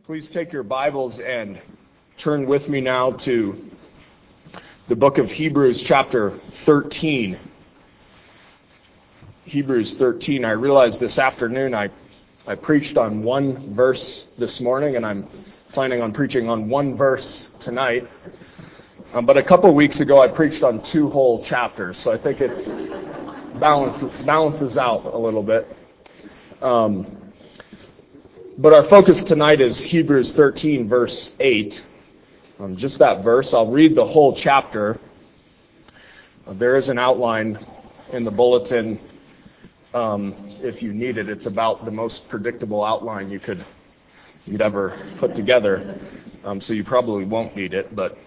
Please take your Bibles and turn with me now to the book of Hebrews chapter 13. Hebrews 13. I realized this afternoon I preached on one verse this morning, and I'm planning on preaching on one verse tonight. But a couple of weeks ago I preached on two whole chapters, so I think it balances out a little bit. But our focus tonight is Hebrews 13, verse 8. Just that verse. I'll read the whole chapter. There is an outline in the bulletin if you need it. It's about the most predictable outline you'd ever put together. So you probably won't need it, but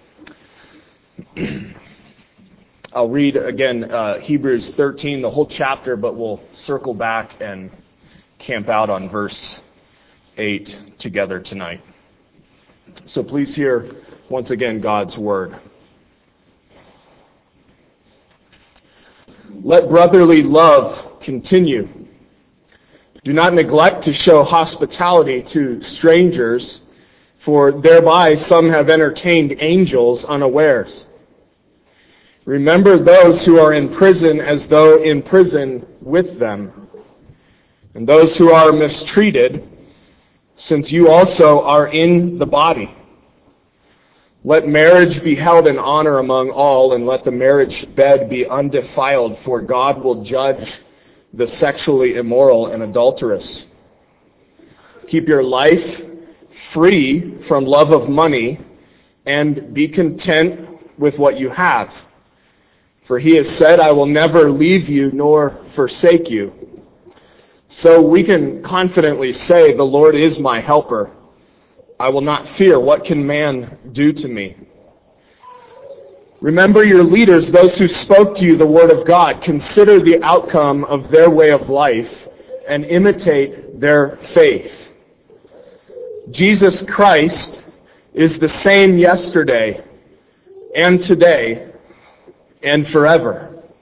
I'll read again Hebrews 13, the whole chapter, but we'll circle back and camp out on verse 8 together tonight. So please hear once again God's word. Let brotherly love continue. Do not neglect to show hospitality to strangers, for thereby some have entertained angels unawares. Remember those who are in prison as though in prison with them, and those who are mistreated, since you also are in the body. Let marriage be held in honor among all, and let the marriage bed be undefiled, for God will judge the sexually immoral and adulterous. Keep your life free from love of money, and be content with what you have. For he has said, I will never leave you nor forsake you. So we can confidently say, the Lord is my helper. I will not fear. What can man do to me? Remember your leaders, those who spoke to you the word of God. Consider the outcome of their way of life and imitate their faith. Jesus Christ is the same yesterday and today and forever.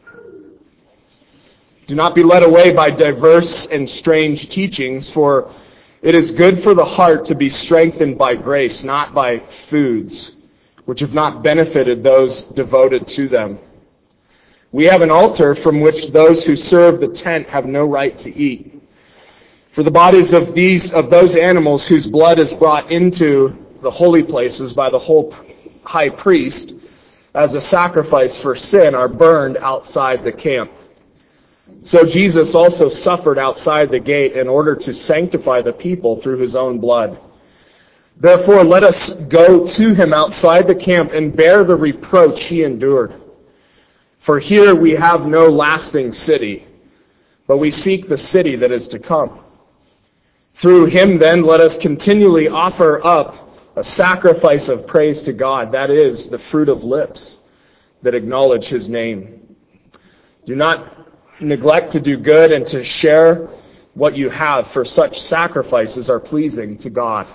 Do not be led away by diverse and strange teachings, for it is good for the heart to be strengthened by grace, not by foods, which have not benefited those devoted to them. We have an altar from which those who serve the tent have no right to eat. For the bodies of those animals whose blood is brought into the holy places by the whole high priest as a sacrifice for sin are burned outside the camp. So Jesus also suffered outside the gate in order to sanctify the people through his own blood. Therefore, let us go to him outside the camp and bear the reproach he endured. For here we have no lasting city, but we seek the city that is to come. Through him, then, let us continually offer up a sacrifice of praise to God, that is, the fruit of lips that acknowledge his name. Do not neglect to do good and to share what you have, for such sacrifices are pleasing to God.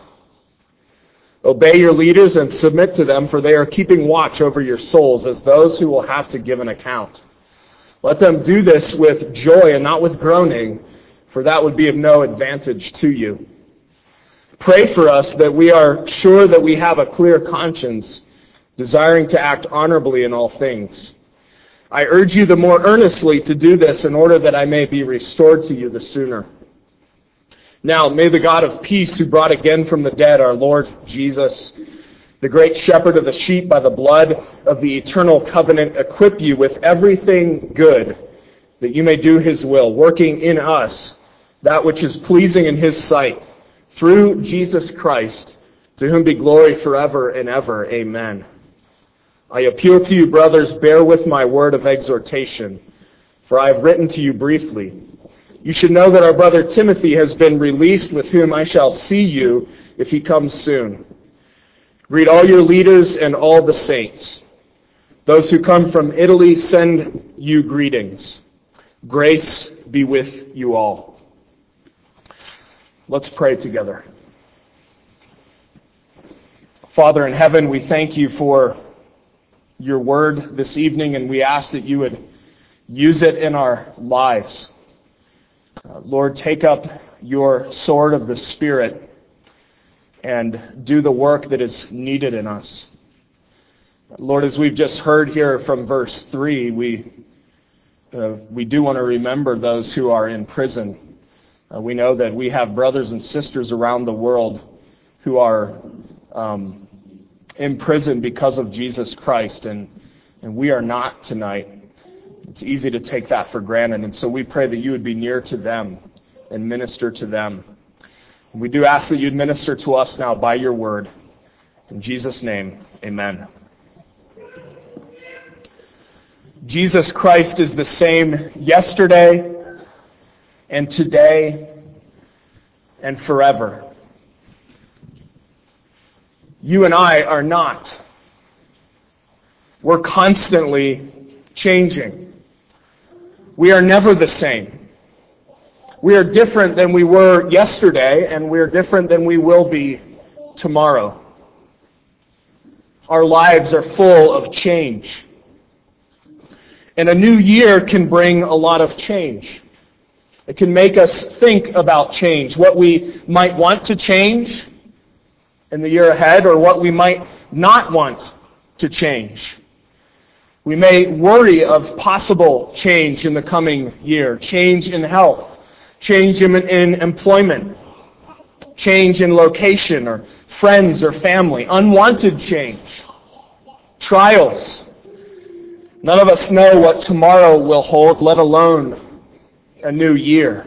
Obey your leaders and submit to them, for they are keeping watch over your souls as those who will have to give an account. Let them do this with joy and not with groaning, for that would be of no advantage to you. Pray for us that we are sure that we have a clear conscience, desiring to act honorably in all things. I urge you the more earnestly to do this in order that I may be restored to you the sooner. Now, may the God of peace, who brought again from the dead our Lord Jesus, the great shepherd of the sheep by the blood of the eternal covenant, equip you with everything good, that you may do his will, working in us that which is pleasing in his sight, through Jesus Christ, to whom be glory forever and ever. Amen. I appeal to you, brothers, bear with my word of exhortation, for I have written to you briefly. You should know that our brother Timothy has been released, with whom I shall see you if he comes soon. Greet all your leaders and all the saints. Those who come from Italy send you greetings. Grace be with you all. Let's pray together. Father in heaven, we thank you for your word this evening, and we ask that you would use it in our lives. Lord, take up your sword of the Spirit and do the work that is needed in us. Lord, as we've just heard here from verse 3, we do want to remember those who are in prison. We know that we have brothers and sisters around the world who are in prison because of Jesus Christ, and we are not tonight. It's easy to take that for granted, and so we pray that you would be near to them and minister to them. We do ask that you'd minister to us now by your word. In Jesus' name, amen. Jesus Christ is the same yesterday and today and forever. You and I are not. We're constantly changing. We are never the same. We are different than we were yesterday, and we are different than we will be tomorrow. Our lives are full of change. And a new year can bring a lot of change. It can make us think about change, what we might want to change in the year ahead, or what we might not want to change. We may worry of possible change in the coming year, change in health, change in employment, change in location or friends or family, unwanted change, trials. None of us know what tomorrow will hold, let alone a new year.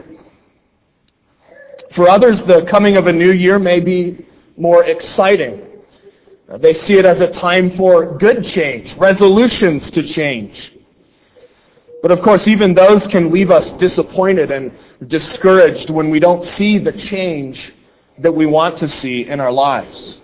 For others, the coming of a new year may be more exciting. They see it as a time for good change, resolutions to change. But of course, even those can leave us disappointed and discouraged when we don't see the change that we want to see in our lives.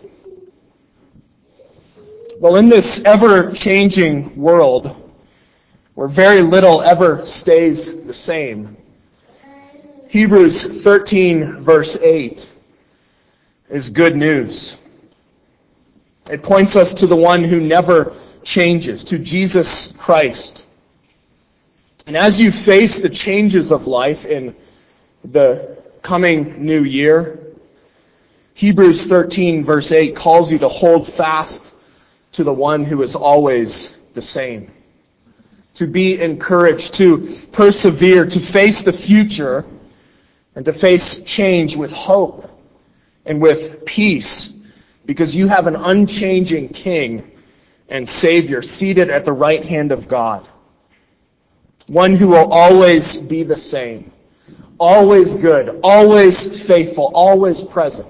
Well, in this ever-changing world, where very little ever stays the same, Hebrews 13, verse 8, is good news. It points us to the one who never changes, to Jesus Christ. And as you face the changes of life in the coming new year, Hebrews 13, verse 8, calls you to hold fast to the one who is always the same. To be encouraged, to persevere, to face the future, and to face change with hope and with peace, because you have an unchanging King and Savior seated at the right hand of God. One who will always be the same, always good, always faithful, always present.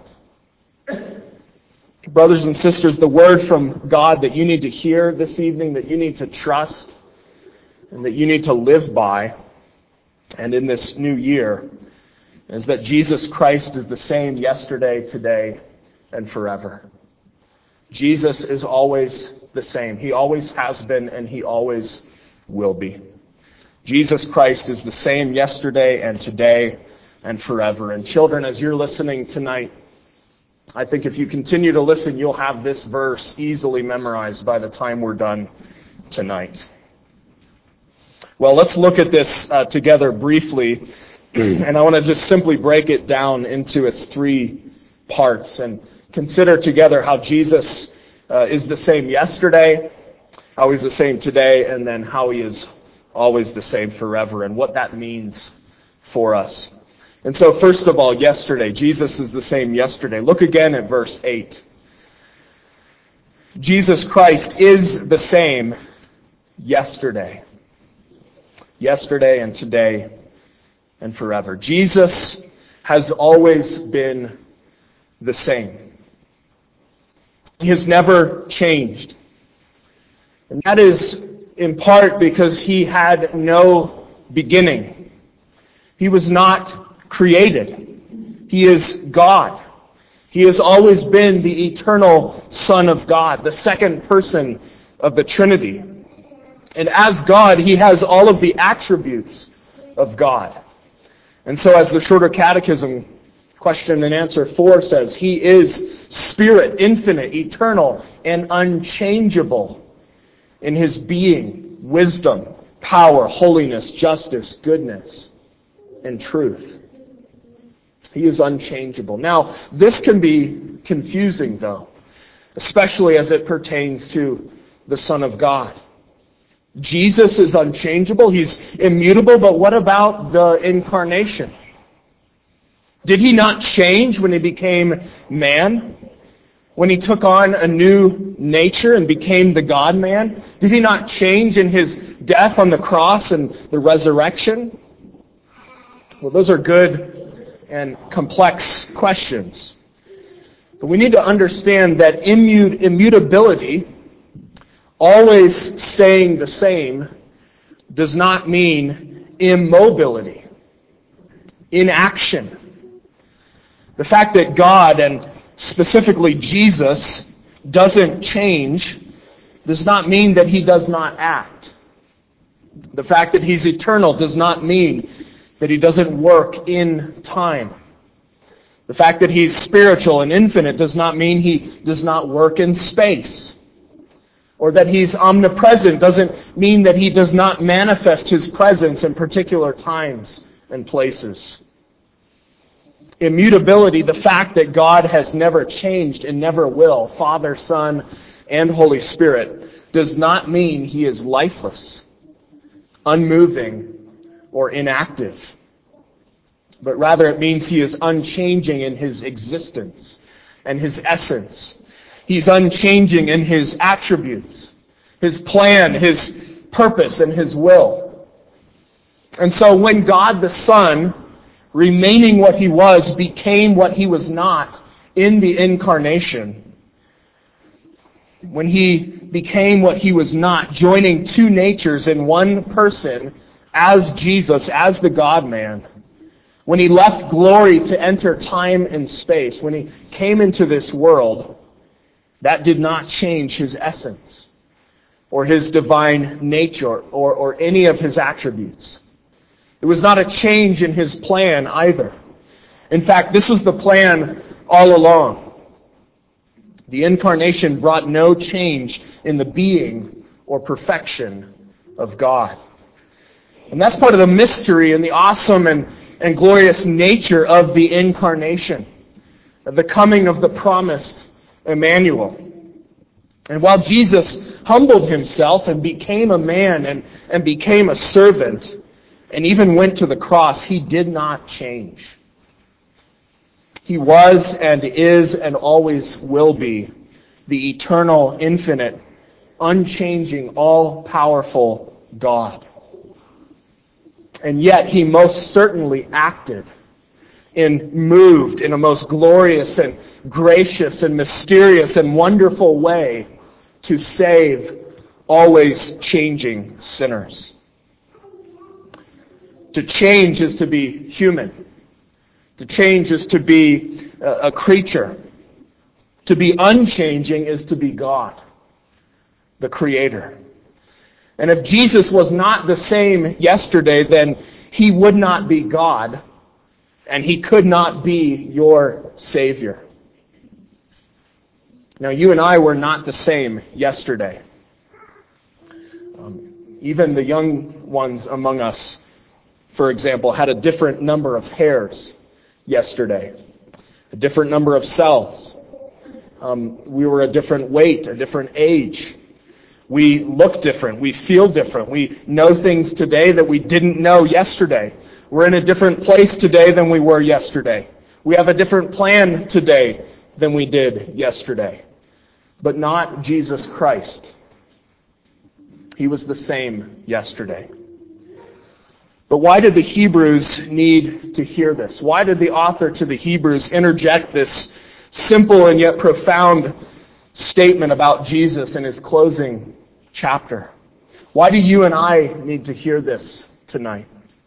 Brothers and sisters, the word from God that you need to hear this evening, that you need to trust, and that you need to live by, and in this new year, is that Jesus Christ is the same yesterday, today, and forever. Jesus is always the same. He always has been, and He always will be. Jesus Christ is the same yesterday and today and forever. And children, as you're listening tonight, I think if you continue to listen, you'll have this verse easily memorized by the time we're done tonight. Well, let's look at this together briefly, and I want to just simply break it down into its three parts and consider together how Jesus is the same yesterday, how He's the same today, and then how He is always the same forever, and what that means for us. And so, first of all, yesterday. Jesus is the same yesterday. Look again at verse 8. Jesus Christ is the same yesterday. Yesterday and today and forever. Jesus has always been the same. He has never changed. And that is in part because He had no beginning. He was not created. He is God. He has always been the eternal Son of God, the second person of the Trinity. And as God, He has all of the attributes of God. And so as the Shorter Catechism question and answer 4 says, He is Spirit, infinite, eternal, and unchangeable in His being, wisdom, power, holiness, justice, goodness, and truth. He is unchangeable. Now, this can be confusing, though, especially as it pertains to the Son of God. Jesus is unchangeable, He's immutable, but what about the incarnation? Did He not change when He became man? When He took on a new nature and became the God-man? Did He not change in His death on the cross and the resurrection? Well, those are good and complex questions. But we need to understand that immutability, always staying the same, does not mean immobility, inaction. The fact that God, and specifically Jesus, doesn't change does not mean that He does not act. The fact that He's eternal does not mean that He doesn't work in time. The fact that He's spiritual and infinite does not mean He does not work in space. Or that He's omnipresent doesn't mean that He does not manifest His presence in particular times and places. Immutability, the fact that God has never changed and never will, Father, Son, and Holy Spirit, does not mean He is lifeless, unmoving, or inactive. But rather it means He is unchanging in His existence and His essence. He's unchanging in His attributes, His plan, His purpose, and His will. And so when God the Son, remaining what He was, became what He was not in the incarnation, when He became what He was not, joining two natures in one person as Jesus, as the God-man, when He left glory to enter time and space, when He came into this world, that did not change His essence or His divine nature or any of His attributes. It was not a change in His plan either. In fact, this was the plan all along. The incarnation brought no change in the being or perfection of God. And that's part of the mystery and the awesome and glorious nature of the incarnation, of the coming of the promised Emmanuel. And while Jesus humbled Himself and became a man and became a servant, and even went to the cross, He did not change. He was and is and always will be the eternal, infinite, unchanging, all-powerful God. And yet He most certainly acted and moved in a most glorious and gracious and mysterious and wonderful way to save always changing sinners. To change is to be human. To change is to be a creature. To be unchanging is to be God, the Creator. And if Jesus was not the same yesterday, then He would not be God, and He could not be your Savior. Now, you and I were not the same yesterday. Even the young ones among us, for example, had a different number of hairs yesterday, a different number of cells. We were a different weight, a different age. We look different. We feel different. We know things today that we didn't know yesterday. We're in a different place today than we were yesterday. We have a different plan today than we did yesterday. But not Jesus Christ. He was the same yesterday. But why did the Hebrews need to hear this? Why did the author to the Hebrews interject this simple and yet profound statement about Jesus in his closing chapter? Why do you and I need to hear this tonight?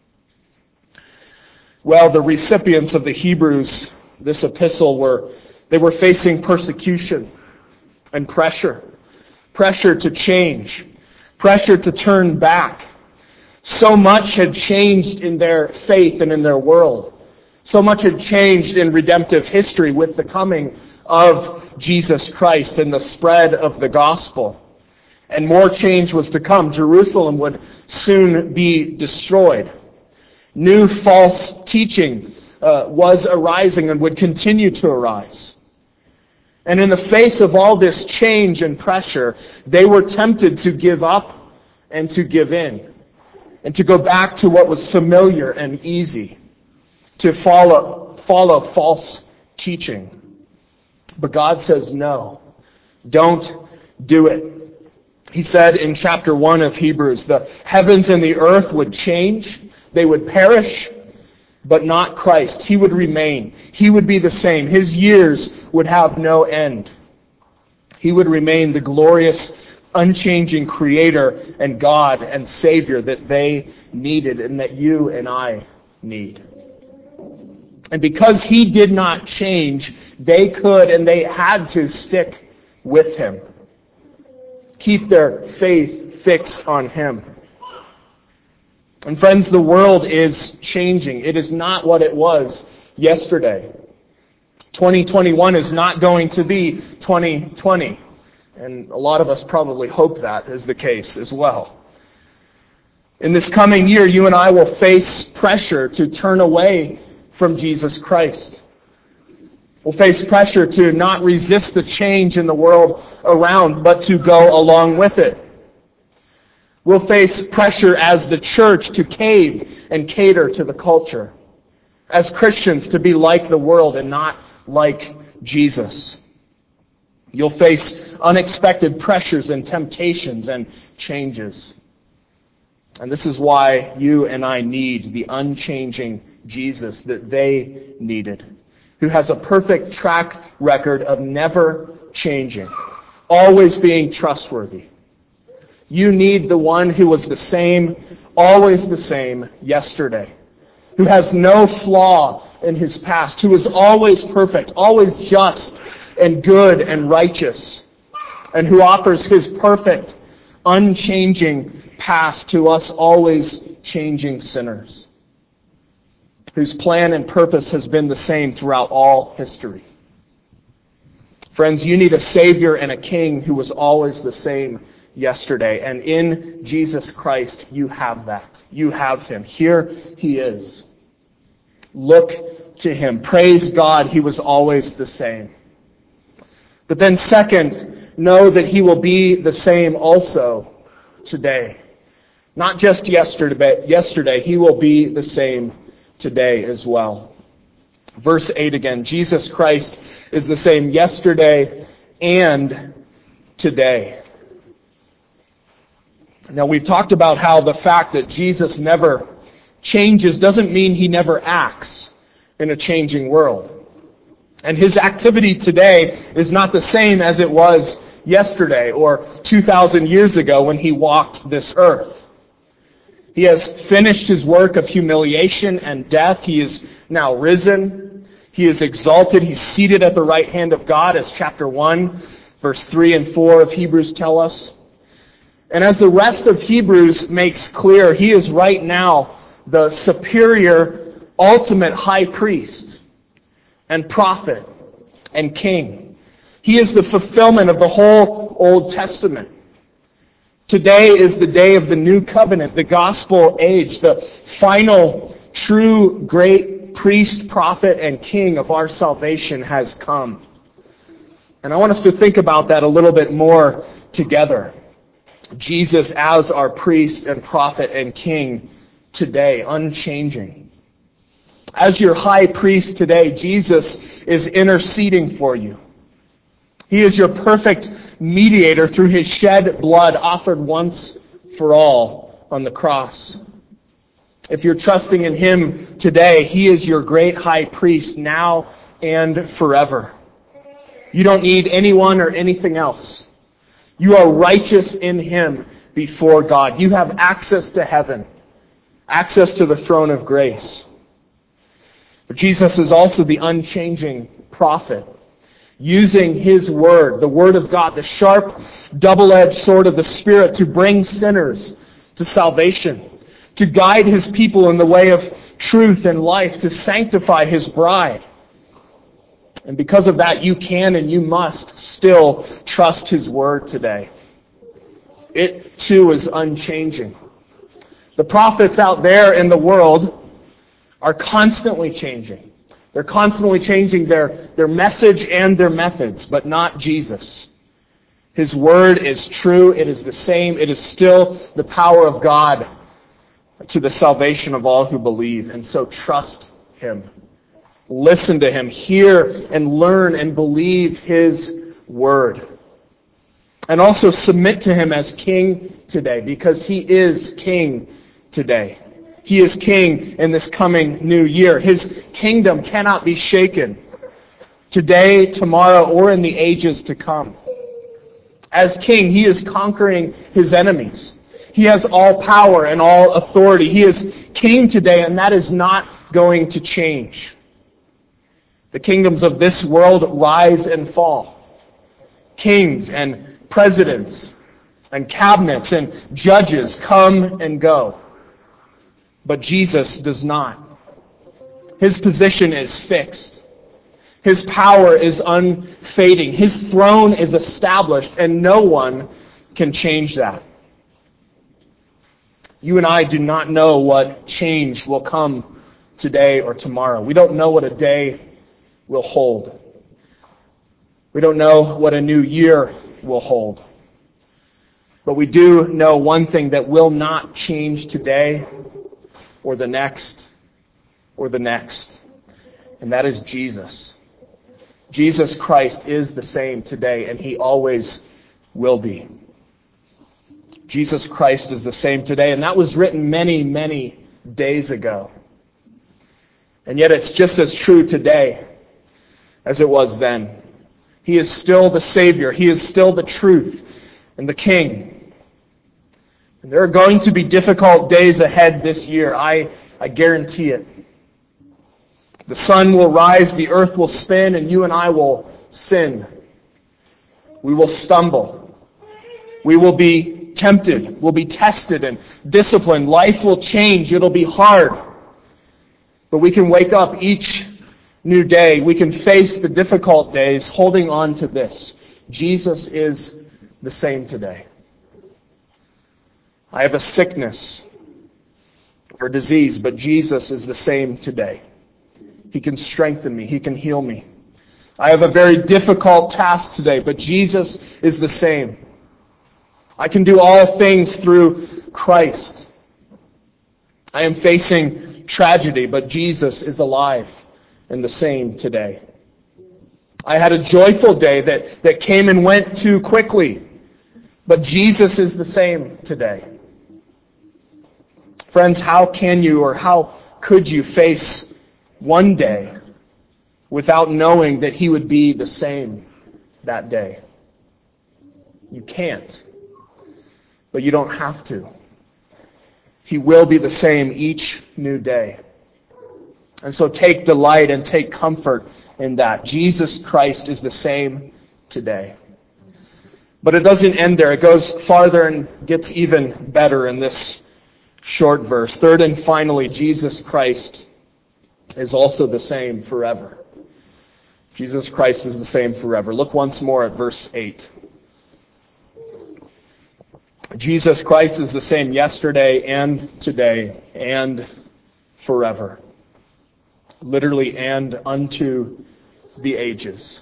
Well, the recipients of the Hebrews, this epistle, were facing persecution and pressure to change, pressure to turn back. So much had changed in their faith and in their world. So much had changed in redemptive history with the coming of Jesus Christ and the spread of the gospel. And more change was to come. Jerusalem would soon be destroyed. New false teaching was arising and would continue to arise. And in the face of all this change and pressure, they were tempted to give up and to give in, and to go back to what was familiar and easy, to follow false teaching. But God says, no, don't do it. He said in chapter 1 of Hebrews, the heavens and the earth would change, they would perish, but not Christ. He would remain. He would be the same. His years would have no end. He would remain the glorious, unchanging Creator and God and Savior that they needed and that you and I need. And because He did not change, they could and they had to stick with Him. Keep their faith fixed on Him. And friends, the world is changing. It is not what it was yesterday. 2021 is not going to be 2020. And a lot of us probably hope that is the case as well. In this coming year, you and I will face pressure to turn away from Jesus Christ. We'll face pressure to not resist the change in the world around, but to go along with it. We'll face pressure as the church to cave and cater to the culture. As Christians to be like the world and not like Jesus. You'll face unexpected pressures and temptations and changes. And this is why you and I need the unchanging Jesus that they needed, who has a perfect track record of never changing, always being trustworthy. You need the one who was the same, always the same yesterday, who has no flaw in his past, who is always perfect, always just and good and righteous, and who offers his perfect, unchanging past to us always changing sinners, whose plan and purpose has been the same throughout all history. Friends, you need a Savior and a King who was always the same yesterday. And in Jesus Christ, you have that. You have Him. Here He is. Look to Him. Praise God, He was always the same. But then second, know that He will be the same also today. Not just yesterday, He will be the same today as well. Verse 8 again, Jesus Christ is the same yesterday and today. Now, we've talked about how the fact that Jesus never changes doesn't mean He never acts in a changing world. And His activity today is not the same as it was yesterday or 2,000 years ago when He walked this earth. He has finished His work of humiliation and death. He is now risen. He is exalted. He's seated at the right hand of God, as chapter 1, verse 3 and 4 of Hebrews tell us. And as the rest of Hebrews makes clear, He is right now the superior, ultimate high priest and prophet and king. He is the fulfillment of the whole Old Testament. Today is the day of the new covenant, the gospel age, the final, true, great priest, prophet, and king of our salvation has come. And I want us to think about that a little bit more together. Jesus as our priest and prophet and king today, unchanging. As your high priest today, Jesus is interceding for you. He is your perfect mediator through His shed blood offered once for all on the cross. If you're trusting in Him today, He is your great high priest now and forever. You don't need anyone or anything else. You are righteous in Him before God. You have access to heaven, access to the throne of grace. But Jesus is also the unchanging prophet, using His word, the word of God, the sharp, double-edged sword of the Spirit to bring sinners to salvation, to guide His people in the way of truth and life, to sanctify His bride. And because of that, you can and you must still trust His word today. It too is unchanging. The prophets out there in the world are constantly changing. They're constantly changing their message and their methods, but not Jesus. His word is true. It is the same. It is still the power of God to the salvation of all who believe. And so trust Him. Listen to Him. Hear and learn and believe His word. And also submit to Him as King today, because He is King today. He is King in this coming new year. His kingdom cannot be shaken today, tomorrow, or in the ages to come. As King, He is conquering His enemies. He has all power and all authority. He is King today, and that is not going to change. The kingdoms of this world rise and fall. Kings and presidents and cabinets and judges come and go. But Jesus does not. His position is fixed. His power is unfading. His throne is established, and no one can change that. You and I do not know what change will come today or tomorrow. We don't know what a day will hold. We don't know what a new year will hold. But we do know one thing that will not change today or the next or the next. And that is Jesus. Jesus Christ is the same today, and He always will be. Jesus Christ is the same today, and that was written many, many days ago. And yet it's just as true today as it was then. He is still the Savior. He is still the truth and the King. And there are going to be difficult days ahead this year. I guarantee it. The sun will rise, the earth will spin, and you and I will sin. We will stumble. We will be tempted. We'll be tested and disciplined. Life will change. It'll be hard. But we can wake up each new day. We can face the difficult days holding on to this. Jesus is the same today. I have a sickness or disease, but Jesus is the same today. He can strengthen me. He can heal me. I have a very difficult task today, but Jesus is the same. I can do all things through Christ. I am facing tragedy, but Jesus is alive and the same today. I had a joyful day that came and went too quickly, but Jesus is the same today. Friends, how can you or how could you face one day without knowing that He would be the same that day? You can't. But you don't have to. He will be the same each new day. And so take delight and take comfort in that. Jesus Christ is the same today. But it doesn't end there. It goes farther and gets even better in this short verse. Third and finally, Jesus Christ is also the same forever. Jesus Christ is the same forever. Look once more at verse 8. Jesus Christ is the same yesterday and today and forever. Literally, and unto the ages.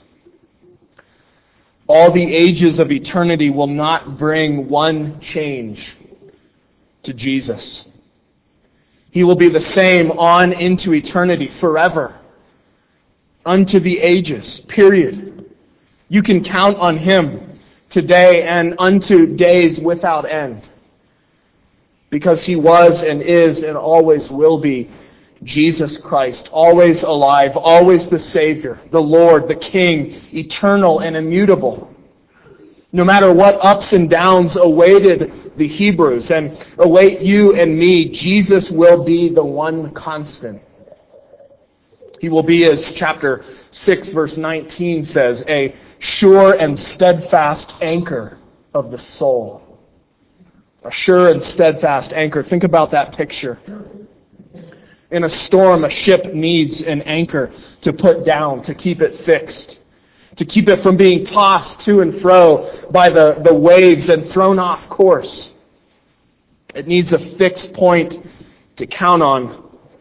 All the ages of eternity will not bring one change to Jesus. He will be the same on into eternity forever. Unto the ages, period. You can count on Him today and unto days without end. Because He was and is and always will be Jesus Christ, always alive, always the Savior, the Lord, the King, eternal and immutable. No matter what ups and downs awaited the Hebrews and await you and me, Jesus will be the one constant. He will be, as chapter 6, verse 19 says, a sure and steadfast anchor of the soul. A sure and steadfast anchor. Think about that picture. In a storm, a ship needs an anchor to put down, to keep it fixed. To keep it from being tossed to and fro by the waves and thrown off course. It needs a fixed point to count on,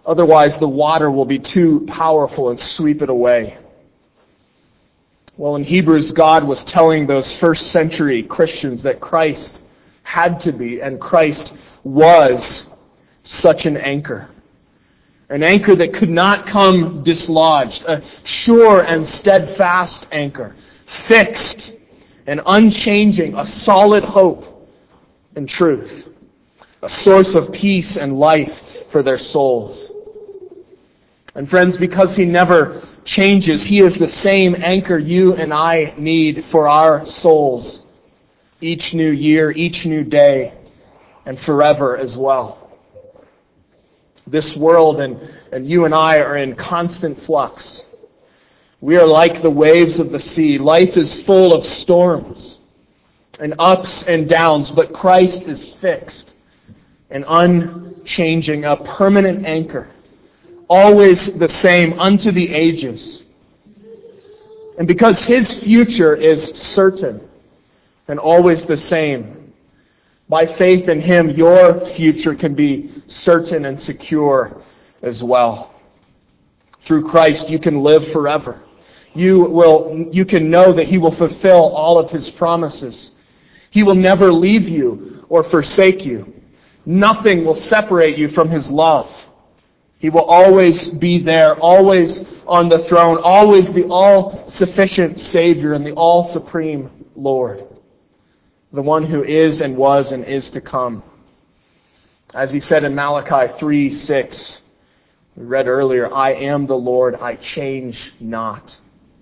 Otherwise, the water will be too powerful and sweep it away. Well, in Hebrews, God was telling those first century Christians that Christ had to be, and Christ was, such an anchor. An anchor that could not come dislodged. A sure and steadfast anchor. Fixed and unchanging. A solid hope and truth. A source of peace and life for their souls. And friends, because He never changes, He is the same anchor you and I need for our souls. Each new year, each new day, and forever as well. This world and you and I are in constant flux. We are like the waves of the sea. Life is full of storms and ups and downs, but Christ is fixed and unchanging, a permanent anchor, always the same unto the ages. And because His future is certain and always the same, by faith in Him, your future can be certain and secure as well. Through Christ, you can live forever. You can know that He will fulfill all of His promises. He will never leave you or forsake you. Nothing will separate you from His love. He will always be there, always on the throne, always the all-sufficient Savior and the all-supreme Lord. The one who is and was and is to come. As He said in Malachi 3:6, we read earlier, I am the Lord, I change not.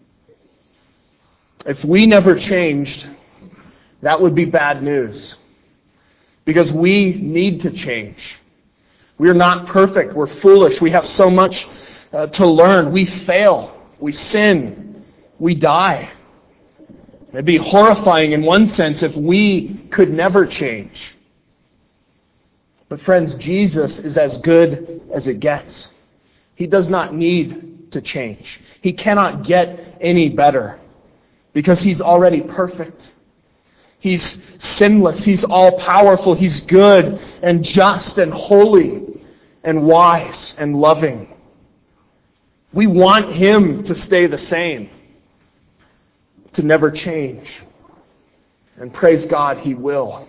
If we never changed, that would be bad news. Because we need to change. We are not perfect. We're foolish. We have so much to learn. We fail. We sin. We die. It'd be horrifying in one sense if we could never change. But friends, Jesus is as good as it gets. He does not need to change. He cannot get any better because He's already perfect. He's sinless. He's all-powerful. He's good and just and holy and wise and loving. We want Him to stay the same, to never change. And praise God, He will.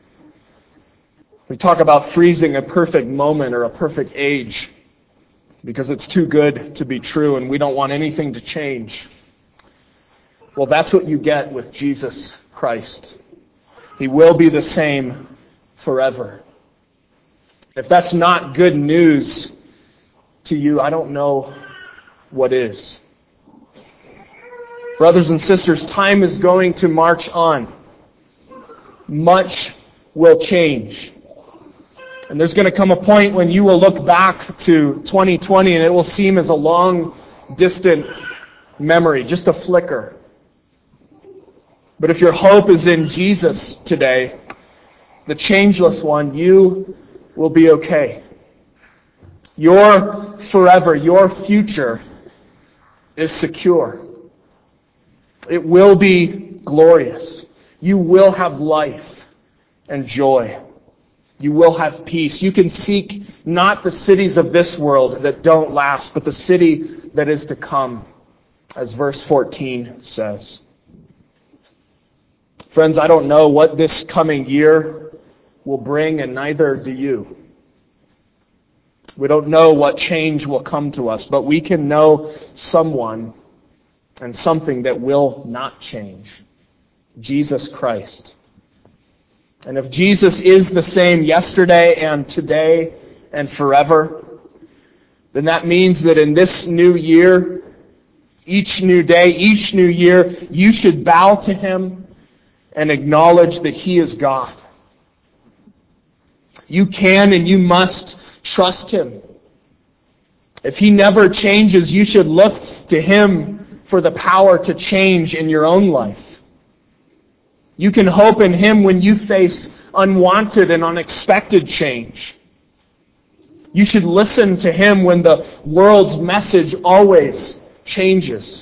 We talk about freezing a perfect moment or a perfect age because it's too good to be true and we don't want anything to change. Well, that's what you get with Jesus Christ. He will be the same forever. If that's not good news to you, I don't know what is. Brothers and sisters, time is going to march on. Much will change. And there's going to come a point when you will look back to 2020 and it will seem as a long, distant memory, just a flicker. But if your hope is in Jesus today, the changeless one, you will be okay. Your forever, your future is secure. It will be glorious. You will have life and joy. You will have peace. You can seek not the cities of this world that don't last, but the city that is to come, as verse 14 says. Friends, I don't know what this coming year will bring, and neither do you. We don't know what change will come to us, but we can know someone and something that will not change. Jesus Christ. And if Jesus is the same yesterday and today and forever, then that means that in this new year, each new day, each new year, you should bow to Him and acknowledge that He is God. You can and you must trust Him. If He never changes, you should look to Him for the power to change in your own life. You can hope in Him when you face unwanted and unexpected change. You should listen to Him when the world's message always changes.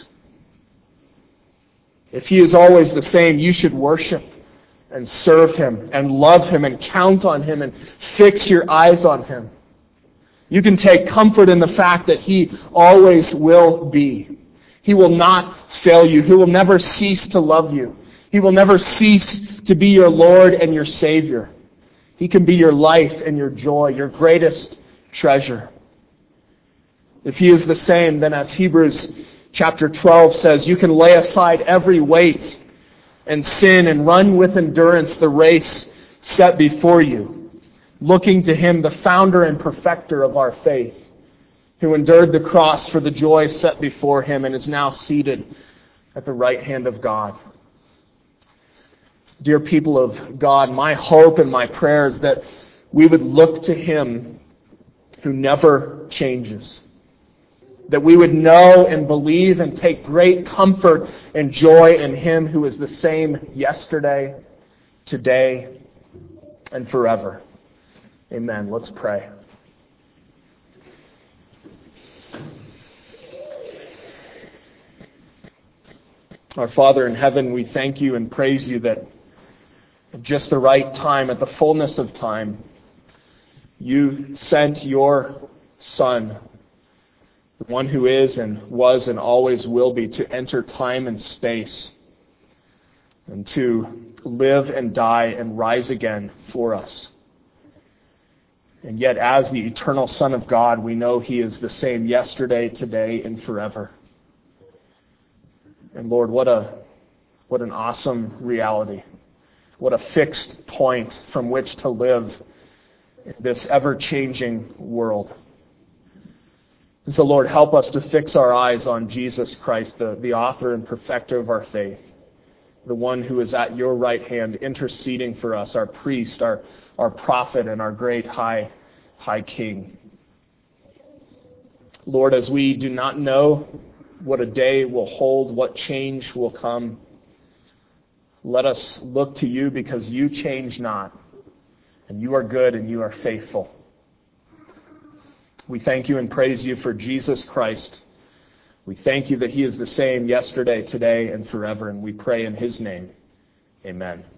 If He is always the same, you should worship and serve Him and love Him and count on Him and fix your eyes on Him. You can take comfort in the fact that He always will be. He will not fail you. He will never cease to love you. He will never cease to be your Lord and your Savior. He can be your life and your joy, your greatest treasure. If He is the same, then as Hebrews chapter 12 says, you can lay aside every weight and sin and run with endurance the race set before you, looking to Him, the founder and perfecter of our faith, who endured the cross for the joy set before Him and is now seated at the right hand of God. Dear people of God, my hope and my prayer is that we would look to Him who never changes. That we would know and believe and take great comfort and joy in Him who is the same yesterday, today, and forever. Amen. Let's pray. Our Father in heaven, we thank You and praise You that at just the right time, at the fullness of time, You sent Your Son, the one who is and was and always will be, to enter time and space and to live and die and rise again for us. And yet, as the eternal Son of God, we know He is the same yesterday, today, and forever. And Lord, what an awesome reality. What a fixed point from which to live in this ever-changing world. And so, Lord, help us to fix our eyes on Jesus Christ, the author and perfecter of our faith, the one who is at Your right hand interceding for us, our priest, our prophet, and our great high King. Lord, as we do not know what a day will hold, what change will come, let us look to You because You change not, and You are good and You are faithful. We thank You and praise You for Jesus Christ. We thank You that He is the same yesterday, today, and forever, and we pray in His name. Amen.